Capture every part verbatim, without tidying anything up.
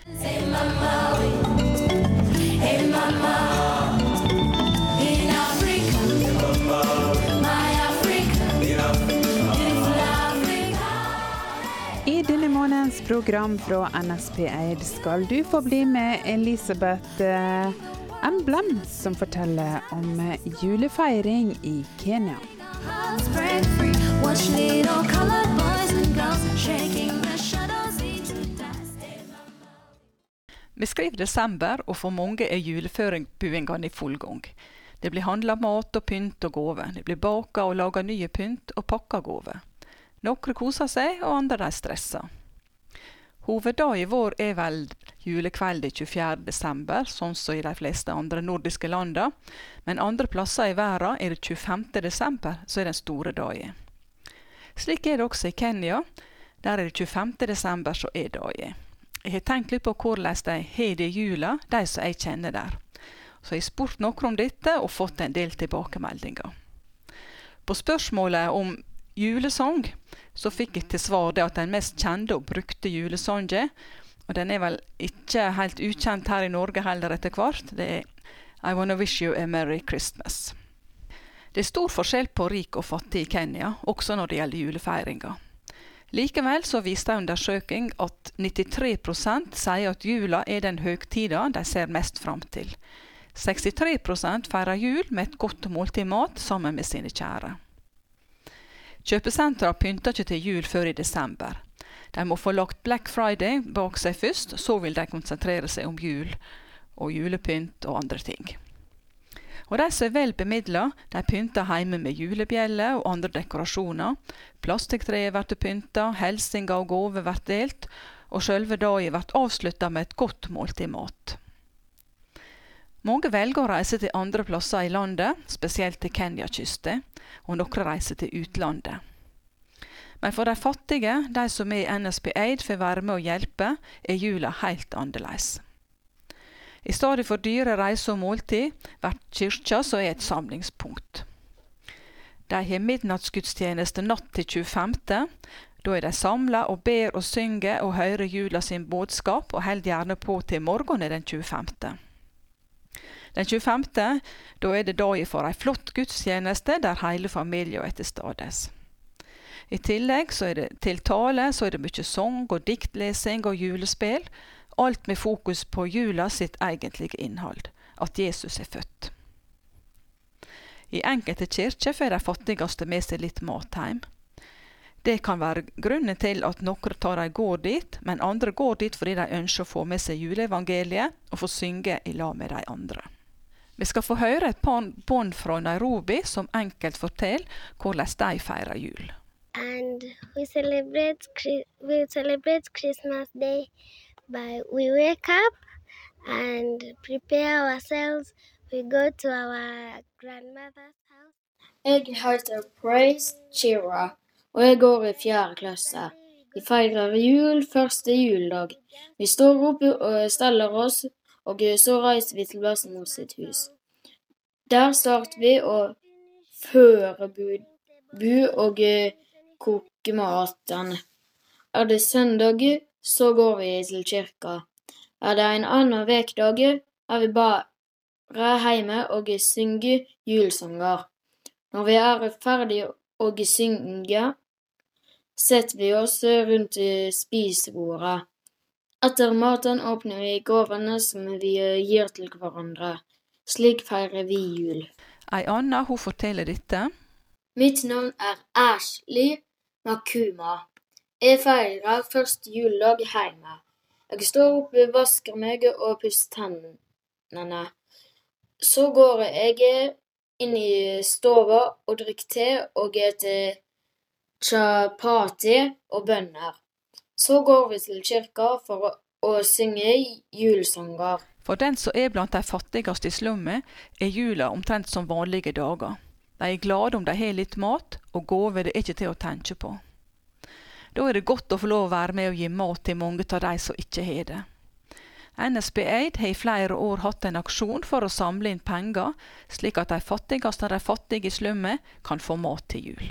Hey mama, hey mama, in Africa, my Africa, beautiful Africa. I denne månedens program fra N S P Eid skal du få bli med Elisabeth eh, Emblem, som forteller om julefeiring i Kenya. Vi skriver desember, og for mange er juleføringbuingene i full gang. Det blir handlet mat og pynt og gåve. Det blir baka og laget nye pynt og pakka gåve. Nokre koser seg, og andre de stresser. Hoveddagen vår er vel julekvelden tjuefjerde desember, sånn som i de fleste andre nordiske landa, men andre plasser i verden er det tjuefemte desember, så er den store dagen. Slik er det også i Kenya. Der er det tjuefemte desember, så er dagen. Jeg har tenkt litt på hvordan de har det i jula, de som jeg kjenner der. Så jeg har spurt noen om dette og fått en del tilbakemeldinger. På spørsmålet om julesang, så fikk jeg til svar det at den mest kjente og brukte julesangen, og den er vel ikke helt ukjent her i Norge heller etter hvert, det er I Wanna Wish You a Merry Christmas. Det er stor forskjell på rik og fattig i Kenya, også når det gjelder julefeiringa. Likevel så viste en undersøking at nittitre prosent sier at jula er den høgtida de ser mest fram til. sekstitre prosent feirer jul med et godt måltid mat sammen med sine kjære. Kjøpesentra pynter ikke til jul før i desember. De må få lagt Black Friday bak seg først, så vil de konsentrere seg om jul og julepynt og andre ting. Og de som er vel bemidlet, de pynter hjemme med julebjelle og andre dekorasjoner. Plastikktreet blir pyntet, helsinger og gåver blir delt, og selve dagen blir avsluttet med et godt måltid mat. Mange velger å reise til andre plasser i landet, spesielt til Kenya-kysten, og noen reiser til utlandet. Men for de fattige, de som er i N S P Eid for å være med og hjelpe, er jula helt annerledes. I stedet for dyre reise og måltid, blir kyrkja så er et samlingspunkt. De har midnattsgudstjeneste natt til tjuefemte, da er de samlet og ber og synger og hører jula sin budskap, og holder gjerne på til morgenen den tjuefemte. Den tjuefemte, da er det dagen for en flott gudstjeneste, der hele familien er til stades. I tillegg så er det til tale, så er det mye sang og diktlesing og julespill, alt med fokus på jula sitt egentlige innhold, at Jesus er født. I enkelte kirker får de fattigste med seg litt mat hjem. Det kan være grunnen til at noen tar de går dit, men andre går dit fordi de ønsker å få med seg juleevangeliet og få synge i lag med de andre. Vi skal få høre et bånd fra Nairobi som enkelt forteller hvordan de feirer jul. And we celebrate we celebrate Christmas Day by we wake up and prepare ourselves. We go to our grandmother's house. Jeg heter Praise Chira, og jeg går i fjerde klasse. Vi feirer jul første juledag. Vi står oppe og steller oss, og så reiser vi til bestemor sitt hus. Der starter vi å føre bud, bu og koke maten. Er det søndag, så går vi til kirka. Er det en annen vekdag, er vi bare hjemme og synger julesanger. Når vi er ferdige å synge, setter vi oss rundt spisebordet. Etter maten åpner vi gavene som vi gir til hverandre. Slik feirer vi jul. Ei Anna, hun forteller dette. Mitt navn er Ashley Makuma. Jeg feirer første juledag hjemme. Jeg står oppe, vasker meg og pusser tennene. Så går jeg inn i stova og drikker te og eter chapati og bønner. Så går vi til kirka for å, å synge julesanger. For den som er blant de fattigste i slummet, er jula omtrent som vanlige dager. De er glade om de har litt mat, og gåver det ikke til å tenke på. Da er det godt å få lov å være med og gi mat til mange av de som ikke har det. N S P Eid har i flere år hatt en aksjon for å samle inn penger, slik at de fattigste av de fattige i slummet kan få mat til jul.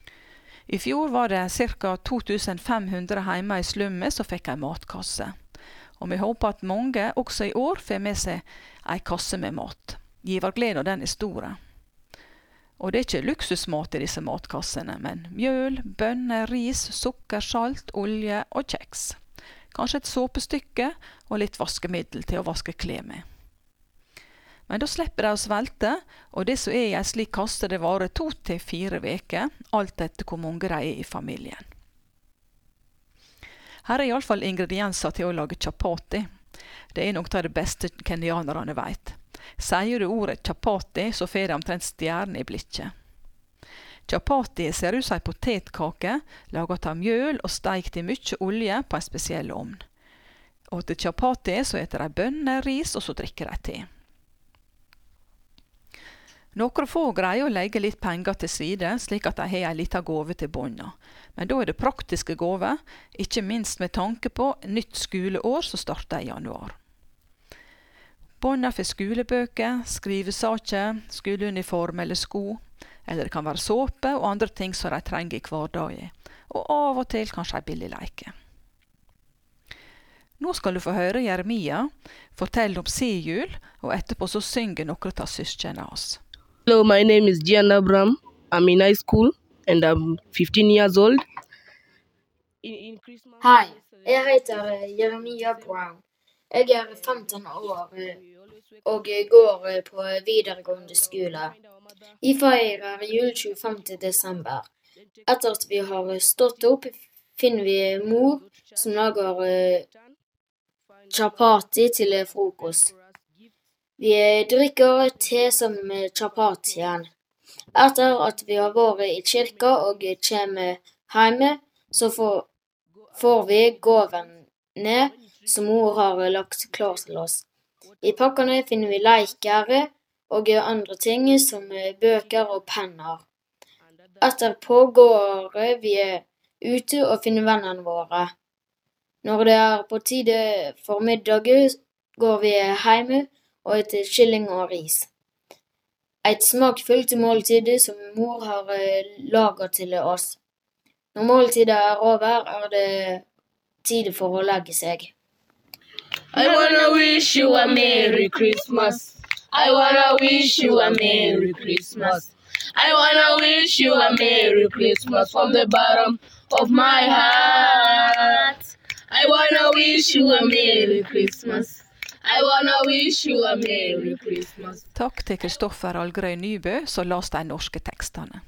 I fjor var det ca to tusen fem hundre hjemme i slummet som fikk en matkasse. Og vi håper at mange også i år får med seg ei kasse med mat. Givergleden og den er store. Og det er ikke luksusmat i disse matkassene, men mjøl, bønner, ris, sukker, salt, olje og kjeks. Kanskje et såpestykke og litt vaskemiddel til å vaske klær med. Men da slipper de å svelte, og det som er i en slik kasse det varer to til fire veker, alt etter hvor mange de er i familien. Her er i alle fall ingredienser til å lage chapati. Det er noe av det beste kenyanerne vet. Sier du ordet chapati, så får de omtrent stjerne i blikket. Chapati ser ut som en potetkake, laget av mjøl og steikt i mye olje på en spesiell ovn. Og til chapati så eter de bønner, ris, og så drikker de te. Noen få greier å legge litt penger til side, slik at de har en liten gave til bånda. Men da er det praktiske gave, ikke minst med tanke på nytt skoleår som starter i januar. Bånda får skolebøker, skrivesaker, skoleuniform eller sko, eller det kan være såpe og andre ting som de trenger i hverdagen, og av og til kanskje en billig leke. Nå skal du få høre Jeremia fortelle om sin jul, og etterpå så synger noen av søskene hans. Hello, my name is Gian Abraham. I'm in high school and I'm fifteen years old. In, in Christmas... Hei, jeg heter eh, Jeremia Brown. Jeg er femten år eh, og går eh, på videregående skole. Vi feirer jul tjuefemte desember. Etter at vi har stått opp, finner vi mor som lager eh, chapati til frokost. Vi drikker te sammen med chapatien. Etter at vi har vært i kirka og kommer hjemme, så får, får vi gavene som mor har lagt klar til oss. I pakkene finner vi leker og andre ting som bøker og penner. Etterpå går vi ute og finner vennene våre. Når det er på tide for middag, går vi hjemme og etter kylling og ris. Et smakfullt måltid som mor har laget til oss. Når måltidet er over, er det tid for å legge seg. I wanna wish you a Merry Christmas. I wanna wish you a Merry Christmas. I wanna wish you a Merry Christmas from the bottom of my heart. I wanna wish you a Merry Christmas. I wanna wish you a Merry Christmas. Takk til Kristoffer Algrøy Nybø, som las de norske tekstene.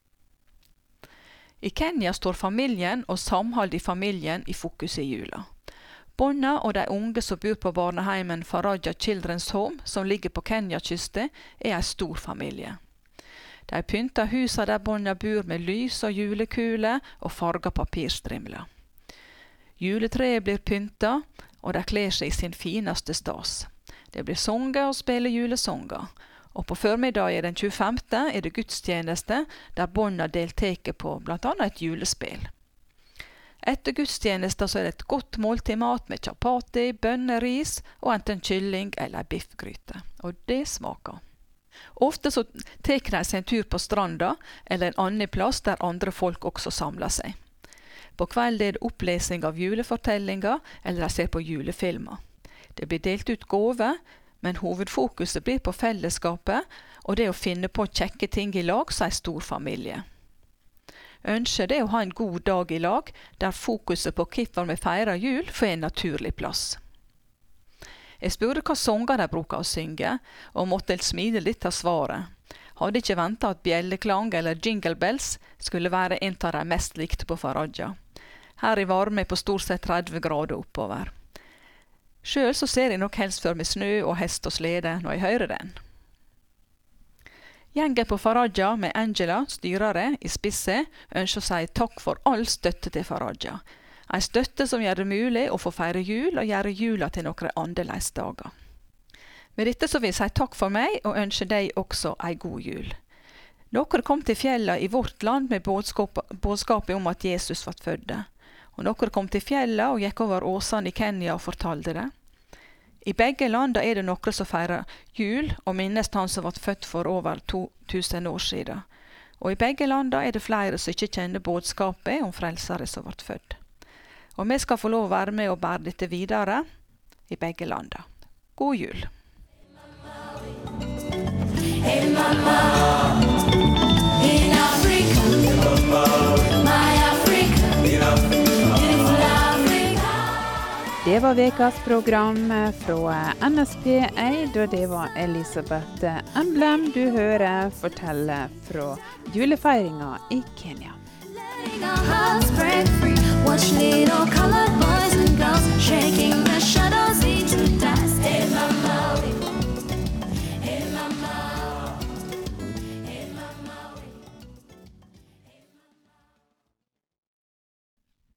I Kenya står familien og samhold i familien i fokus i jula. Bånda og de unge som bor på barneheimen Faraja Children's Home, som ligger på Kenya-kysten, er en stor familie. De pynter huset der bånda bor med lys og julekule og farga papirstrimler. Juletreet blir pynta, og de kler seg i sin fineste stas. Det blir sunget og spiller julesanger. Og på formiddagen den tjuefemte er det gudstjeneste der bånda deltaker på blant annet et julespill. Etter gudstjenesta så er det et godt måltid mat med chapati, bønner, ris og enten kylling eller biffgryte. Og det smaker. Ofte så teker de seg en tur på stranda eller en annen plass der andre folk også samler seg. På kveld er det opplesing av julefortellinger eller de ser på julefilmer. Det blir delt ut gaver, men hovedfokuset blir på fellesskapet og det å finne på kjekke ting i lag som en stor familie. Ønsker det å ha en god dag i lag, der fokuset på hvorfor vi feirer jul får en naturlig plass. Jeg spurte hva sanger de bruker å synge, og måtte smile litt av svaret. Hadde ikke ventet at bjelleklang eller jingle bells skulle være en av de mest likte på Faraja. Her er varme på stort sett tretti grader oppover. Selv så ser jeg nok helst for meg snø og hest og slede når jeg hører den. Gjengen på Faraja med Angela, styrere, i spisse, ønsker å si takk for all støtte til Faraja. En støtte som gjør det mulig å få feire jul og gjøre jula til noen annerledes dager. Med dette så vil jeg si takk for meg og ønsker deg også en god jul. Noen kom til fjellene i vårt land med budskapet om at Jesus var født. Og noen kom til fjellene og gikk over åsene i Kenya og fortalte det. I begge landa er det noen som feirer jul og minnes han som var født for over to tusen år siden. Og i begge landa er det flere som ikke kjenner budskapet om frelsere som var født. Og vi skal få lov å være med og bære dette videre. i begge landa. God jul! Hey mama, in Africa, my Africa, beautiful Africa. Det var vekas program fra N S P Eid, og det var Elisabeth Emblem du hører fortelle fra julefeiringa i Kenya. Letting our hearts break free. Watch little colored boys and girls shaking their shadows